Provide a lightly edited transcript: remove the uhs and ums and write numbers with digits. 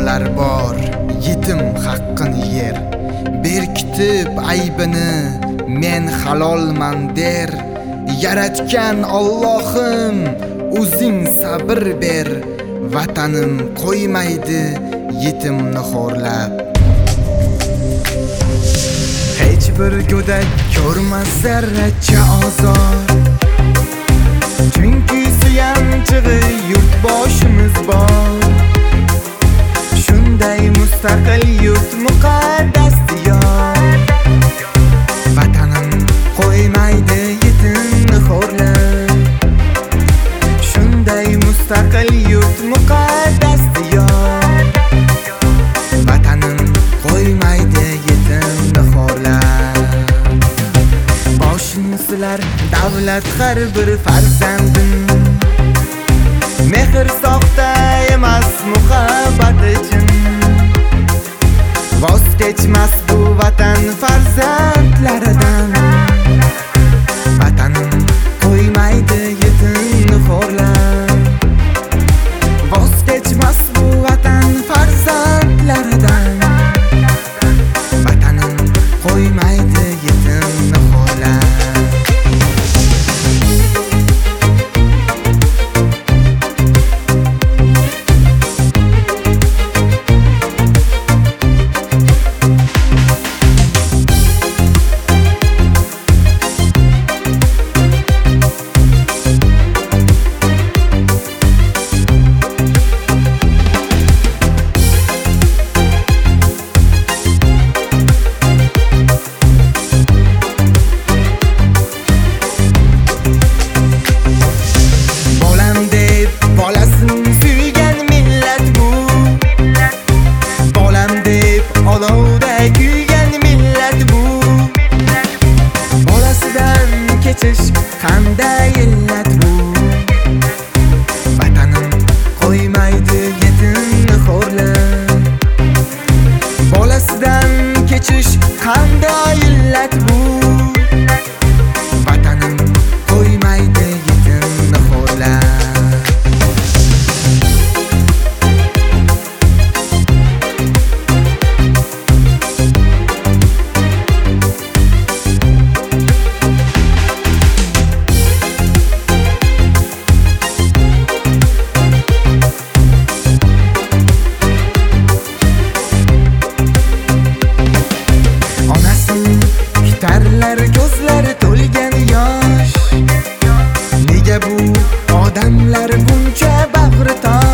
bolalar bor, yetim haqqini yer. Berkitib aybini men halolman der. Yaratgan Allohim, o'zing sabr ber. Vatanim qo'ymaydi yetimni xo'rlab. Hech bir go'dak ko'rmas zarracha ozor. Chunki suyanchig'i yurtboshimiz bor. Shunday mustaqil yurt muqaddas diyor. Vatanim qo'ymaydi yetimni xo'rlab. Shunday mustaqil yurt muqaddas diyor. Vatanim qo'ymaydi yetimni xo'rlab. Boshini silar davlat har bir farzandim. Mehr soxta emas muhabbat uchun. Voz kechmas bu vatan farzandlaridan. Vatanim qo'ymaydi yetimni xo'rlab. Voz kechmas bu vatan farzandlaridan. Vatanim qo'ymaydi yetimni xo'rlab. Olovda kuygan millat bu. Bolasidan kechish qanday illat bu. Vatanim qo'ymaydi yetimni xo'rlab. Bolasidan kechish qanday illat bu. Vatanim qo'ymaydi yetimni xo'rlab. Ko'zlari to'lgan yosh. Nega bu odamlar buncha bag'ri tosh?